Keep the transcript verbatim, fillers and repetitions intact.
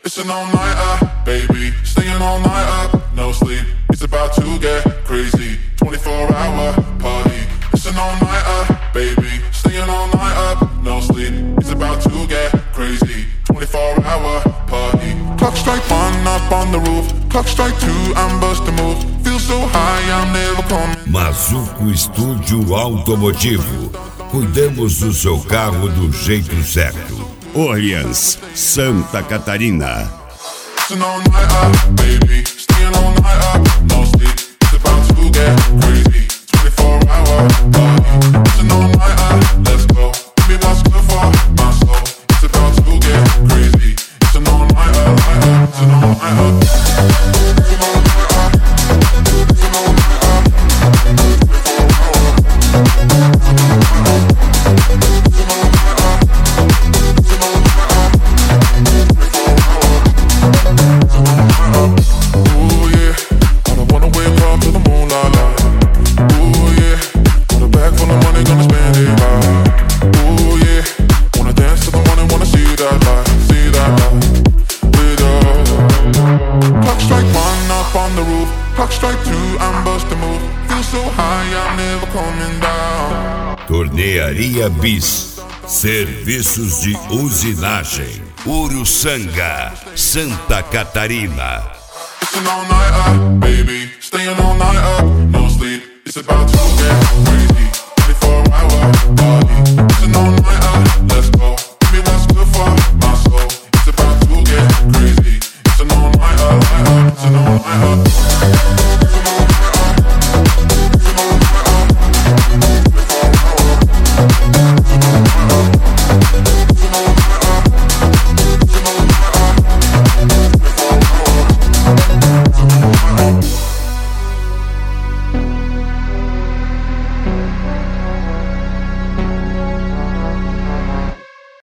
It's an all-nighter, baby. Staying all night up, no sleep. It's about to get crazy. twenty-four hour party. It's an all-nighter, baby. Staying all night up, no sleep. It's about to get crazy. twenty-four hour party. Clock strike one up on the roof. Clock strike two, I'm busting moves. Feel so high, I'm never coming. Mazuco Estúdio Automotivo. Cuidamos do seu carro do jeito certo. Orleans, Santa Catarina. It's an all-nighter, baby. Staying all night up, no sleep. It's about to get crazy. twenty-four hour party. It's an all-nighter, let's go. Give me what's good for my soul. It's about to get crazy. It's an all-nighter, nighter. It's an all-nighter. It's an all-nighter. It's an all-nighter. twenty-four hour. It's an all-nighter. It's an all-nighter. It's an all-nighter. twenty-four hour. It's an all-nighter. Ooh yeah, I don't wanna wake up to the moonlight light. Ooh yeah, got a bag full of money, gonna spend it right. Ooh yeah, wanna dance to the morning, wanna see that light, see that light with us. Clock strike one up on the roof. Clock strike two, I'm busting move. Feel so high, I'm never coming down. Tornearia Bis. Serviços de usinagem. Uruçanga, Santa Catarina. It's an all-nighter, baby. Staying all night up, no sleep. It's about to get crazy. twenty-four hour party.